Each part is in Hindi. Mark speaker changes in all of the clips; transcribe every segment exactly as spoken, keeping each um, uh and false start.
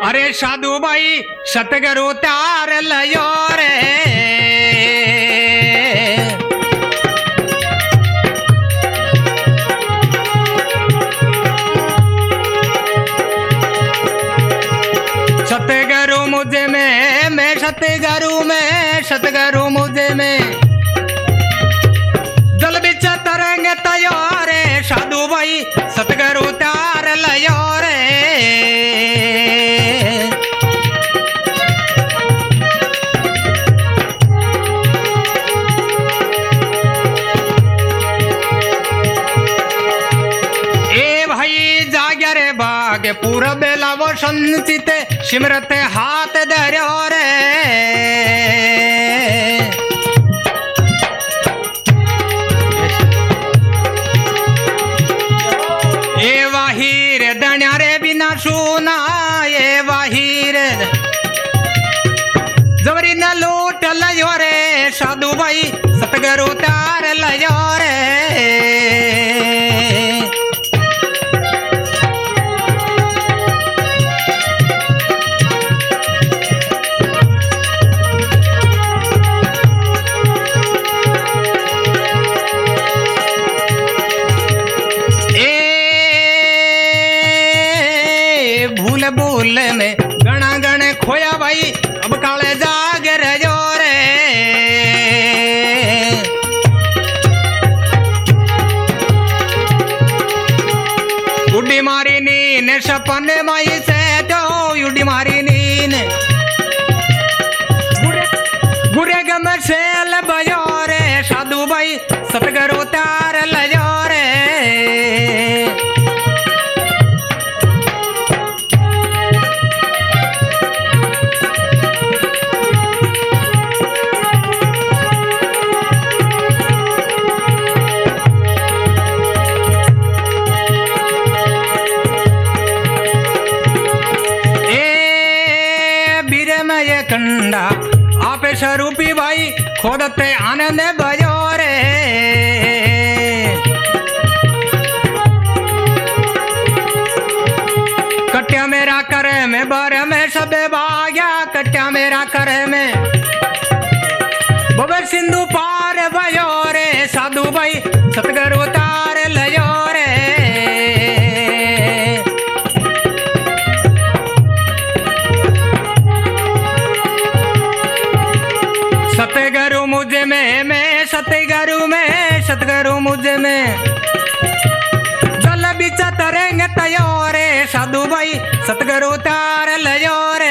Speaker 1: अरे साधु भाई सतगुरु तार लयो रे सतगुरु मुझे में मैं सतगुरु में सतगुरु मुझे में जल बिच तरंग तयो रे साधु भाई सतगुरु तार लयो रे ए भाई जाग्या रे बाग पूरा बेला वो संचित सिमरत हाथ धर्यो रे ए वाहीर दण्या रे बिना सुना ए वाहीर जबरी न लूट लयो रे साधु भाई सतगुरु तार लयो रे भूल में गणा गण खोया भाई अब काले जाग रजो रे उड़ी मारी नीन सपन माई से तो उड़ी मारी नीन गुरे गम सेल बजो रे साधु भाई सतगुरु तार लजो रे कंडा आप स्वरूपी भाई खोदते आनंद बजो रे कट्या मेरा करे में बर में सबे भाग्या कट्या मेरा करे में बबर सिंधु पार बजो रे साधु भाई सतगुरु तार लयो रे सतगुरु मुझे में मैं सतगुरु में सतगुरु मुझे में जल बिच तरंग तयो रे साधु भाई सतगुरु तार लयो रे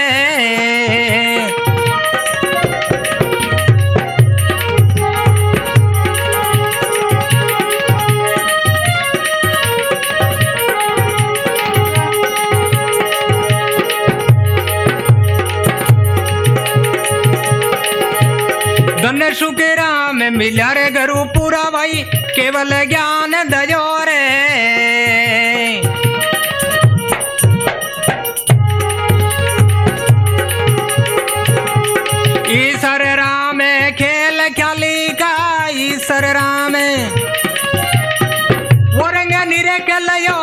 Speaker 1: धन्य सुखे राम मिला रे गुरु पूरा भाई केवल ज्ञान दजो रे ईश्वर राम खेल ख्याली का ईश्वर राम वो रंग निरे के लयो